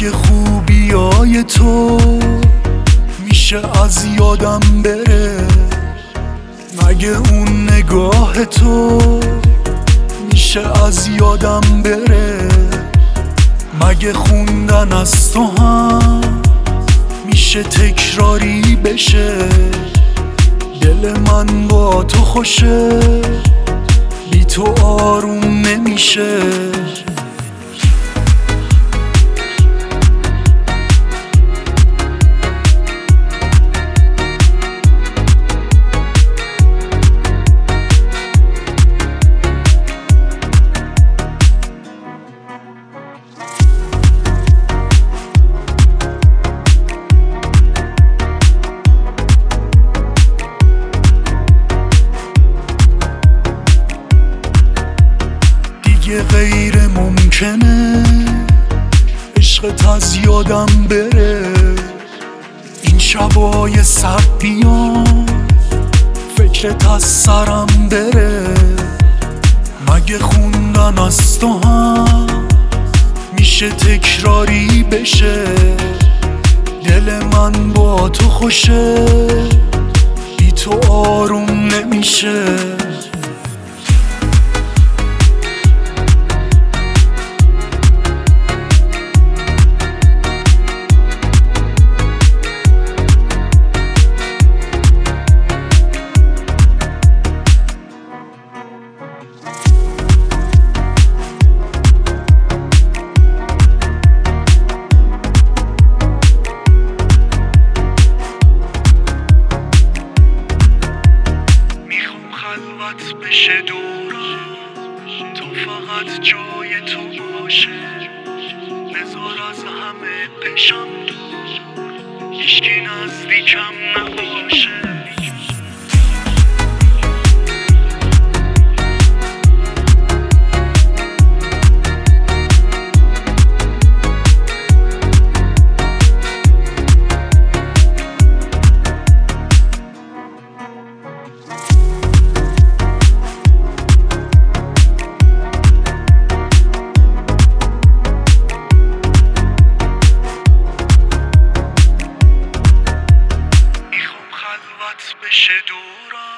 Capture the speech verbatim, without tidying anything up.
مگه خوبیای تو میشه از یادم بره؟ مگه اون نگاه تو میشه از یادم بره؟ مگه خوندن از تو هم میشه تکراری بشه؟ دل من با تو خوشه، بی تو آروم نمیشه. دیگه غیر ممکنه عشقت از یادم بره. این شبای سر بیان فکرت از سرم بره. مگه خوندن از تو هم میشه تکراری بشه؟ دل من با تو خوشه، بی تو آروم نمیشه. خلوت بشه دورم، تو فقط جای تو باشه. بذار از همه بشم دور، هیچکی نزدیکم نباشه. بشه دورم